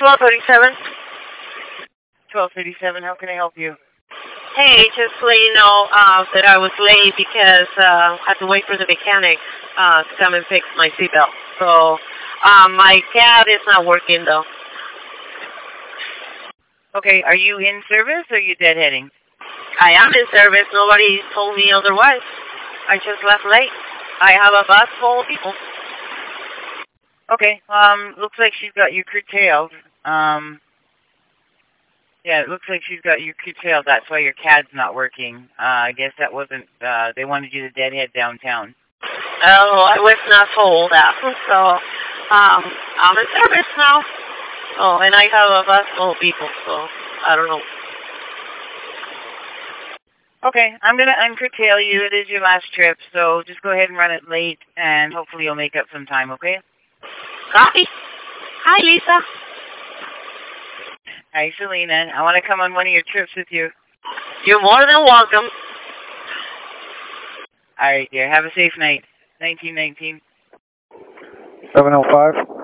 1237. 1237, how can I help you? Hey, just to let you know that I was late because I had to wait for the mechanic to come and fix my seatbelt. So my cab is not working though. Okay, are you in service or are you deadheading? I am in service. Nobody told me otherwise. I just left late. I have a bus full of people. Okay, looks like she's got you curtailed. Yeah, it looks like she's got you curtailed. That's why your CAD's not working. I guess that wasn't, they wanted you to deadhead downtown. Oh, I was not told that. So, I'm in service now. Oh, and I have a bus full of people, so I don't know. Okay, I'm going to uncurtail you. It is your last trip, so just go ahead and run it late, and hopefully you'll make up some time, okay? Copy. Hi, Lisa. Hi, Selena. I want to come on one of your trips with you. You're more than welcome. All right, dear. Have a safe night. 1919. 705.